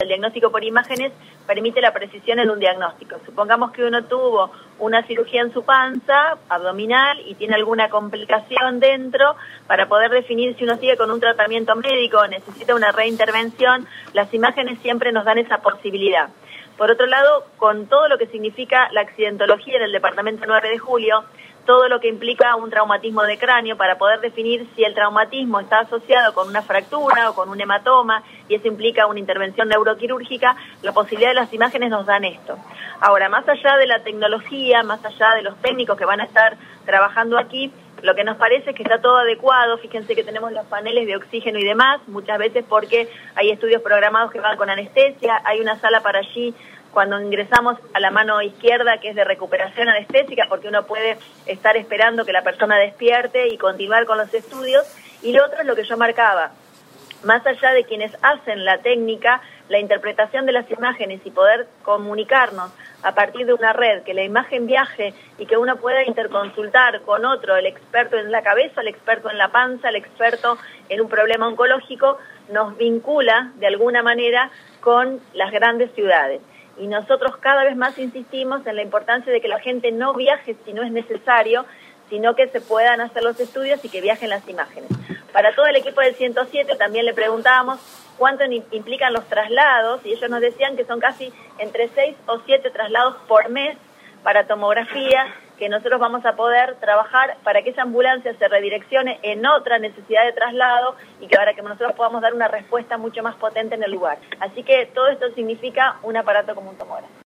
el diagnóstico por imágenes permite la precisión en un diagnóstico. Supongamos que uno tuvo una cirugía en su panza abdominal y tiene alguna complicación dentro, para poder definir si uno sigue con un tratamiento médico o necesita una reintervención, las imágenes siempre nos dan esa posibilidad. Por otro lado, con todo lo que significa la accidentología en el departamento 9 de Julio, todo lo que implica un traumatismo de cráneo, para poder definir si el traumatismo está asociado con una fractura o con un hematoma, y eso implica una intervención neuroquirúrgica, la posibilidad de las imágenes nos dan esto. Ahora, más allá de la tecnología, más allá de los técnicos que van a estar trabajando aquí, lo que nos parece es que está todo adecuado. Fíjense que tenemos los paneles de oxígeno y demás, muchas veces porque hay estudios programados que van con anestesia, hay una sala para allí cuando ingresamos a la mano izquierda, que es de recuperación anestésica, porque uno puede estar esperando que la persona despierte y continuar con los estudios. Y lo otro es lo que yo marcaba, más allá de quienes hacen la técnica, la interpretación de las imágenes y poder comunicarnos a partir de una red, que la imagen viaje y que uno pueda interconsultar con otro, el experto en la cabeza, el experto en la panza, el experto en un problema oncológico, nos vincula de alguna manera con las grandes ciudades. Y nosotros cada vez más insistimos en la importancia de que la gente no viaje si no es necesario, sino que se puedan hacer los estudios y que viajen las imágenes. Para todo el equipo del 107 también le preguntábamos cuánto implican los traslados, y ellos nos decían que son casi entre 6 o 7 traslados por mes para tomografía, que nosotros vamos a poder trabajar para que esa ambulancia se redireccione en otra necesidad de traslado y que para que nosotros podamos dar una respuesta mucho más potente en el lugar. Así que todo esto significa un aparato como un tomógrafo.